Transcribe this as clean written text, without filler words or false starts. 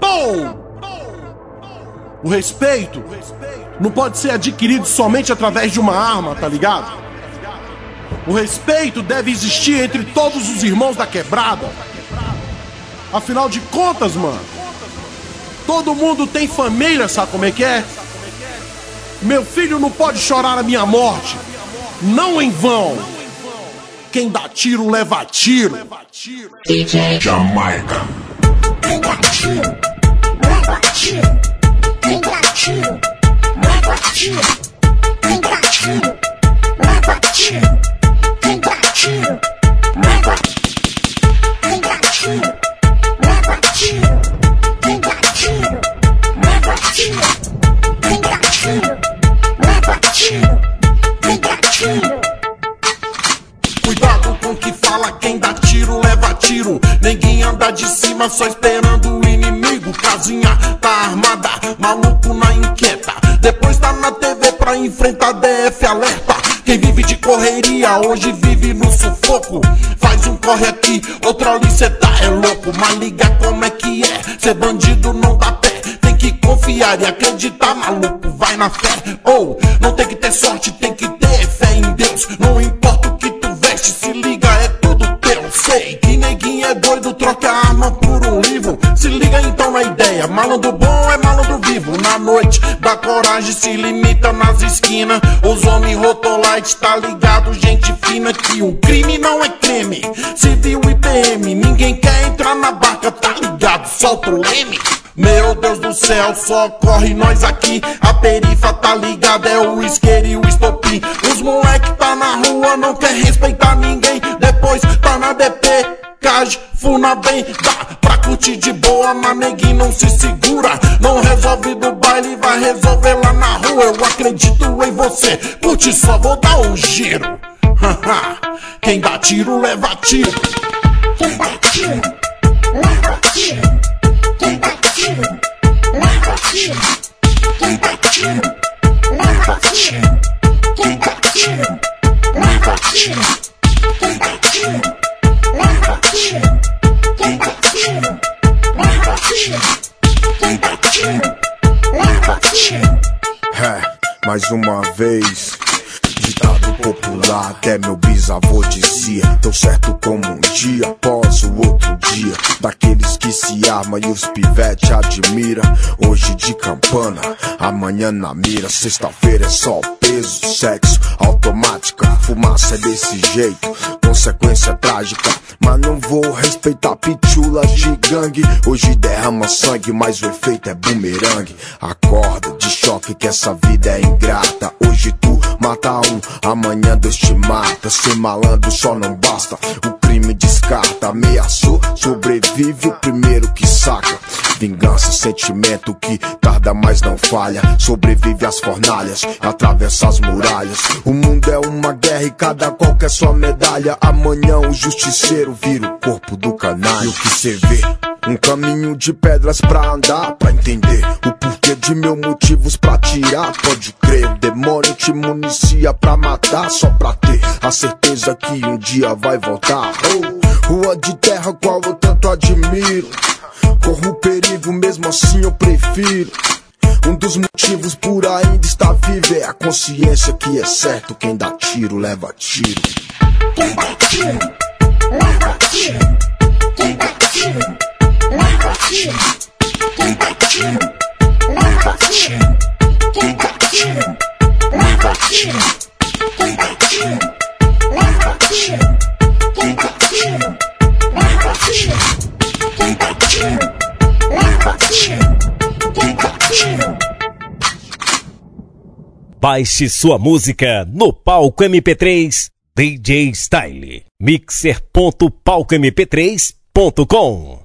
O respeito não pode ser adquirido somente através de uma arma, tá ligado? O respeito deve existir entre todos os irmãos da quebrada. Afinal de contas, mano, todo mundo tem família, sabe como é que é? Meu filho não pode chorar a minha morte, não em vão. Quem dá tiro, leva tiro. DJ Jamaica. Quem dá tiro, leva tiro. Quem dá tiro, leva tiro. Quem dá tiro, leva tiro. Quem dá tiro, leva tiro. Quem dá tiro, leva tiro. Quem dá tiro, leva tiro. Quem dá tiro, leva tiro. Quem dá tiro. Cuidado com o que fala, quem dá tiro leva tiro. Ninguém anda de cima só esperando o inimigo. Casinha tá armada, maluco na inquieta. Depois tá na TV pra enfrentar DF alerta. Quem vive de correria hoje vive no sufoco. Faz um corre aqui, outro ali, cê tá é louco. Mas liga como é que é, ser bandido não dá pé. Tem que confiar e acreditar, maluco, vai na fé. Ou não tem que ter sorte, tem que ter fé em Deus. Não importa o que tu veste, se liga, é tudo teu. Sei que neguinho é doido, troca a arma por um livro. Se liga então na ideia, malandro bom é malandro vivo. Na noite da coragem se limita nas esquinas. Os homens rotolite, tá ligado, gente fina. Que um crime não é crime, civil e PM. Ninguém quer entrar na barca, tá ligado, solta o leme. Meu Deus do céu, só corre nós aqui. A perifa tá ligada, é o isqueiro e o estopim. Os moleque tá na rua, não quer respeitar ninguém. Depois tá na DP, Cage, Funa bem. Dá pra curtir de boa, mas neguinho não se segura. Não resolve do baile, vai resolver lá na rua. Eu acredito em você, curte só, vou dar um giro. Quem dá tiro, leva tiro. Quem dá tiro, leva tiro. Quem dá tiro, leva tiro. Quem dá tiro, leva tiro. Quem dá tiro, leva tiro. Quem dá tiro, leva tiro. Quem dá tiro, leva tiro. Quem dá tiro, leva tiro. É, mais uma vez. Ditado popular, até meu bisavô dizia. Deu certo como um dia após o outro dia. Daqueles que se arma e os pivete admira. Hoje de campana, amanhã na mira. Sexta-feira é só peso, sexo, automática. Fumaça é desse jeito, consequência trágica. Mas não vou respeitar pitulas de gangue. Hoje derrama sangue, mas o efeito é bumerangue. Acorda de choque que essa vida é ingrata. Hoje tu mata um, amanhã Deus te mata. Ser malandro só não basta, o crime descarta. Ameaçou, sobrevive o primeiro que saca. Vingança, sentimento que tarda mas não falha. Sobrevive às fornalhas, atravessa as muralhas. O mundo é uma guerra e cada qual quer sua medalha. Amanhã o justiceiro vira o corpo do canalha. E o que cê vê? Um caminho de pedras pra andar, pra entender o porquê de meus motivos pra tirar. Pode crer, o demônio te municia pra matar, só pra ter a certeza que um dia vai voltar. Oh, rua de terra qual eu tanto admiro. Corro o perigo, mesmo assim eu prefiro. Um dos motivos por ainda estar vivo é a consciência que é certo. Quem dá tiro, leva tiro. Quem dá tiro, leva tiro. Quem dá tiro, leva tiro. Quem dá tiro, leva tiro. Quem dá tiro, leva tiro. Quem dá tiro, leva tiro. Quem dá tiro, leva tiro. Quem dá tiro, leva tiro. Quem dá tiro. Baixe sua música no Palco MP3 DJ Style. Mixer.palcomp3.com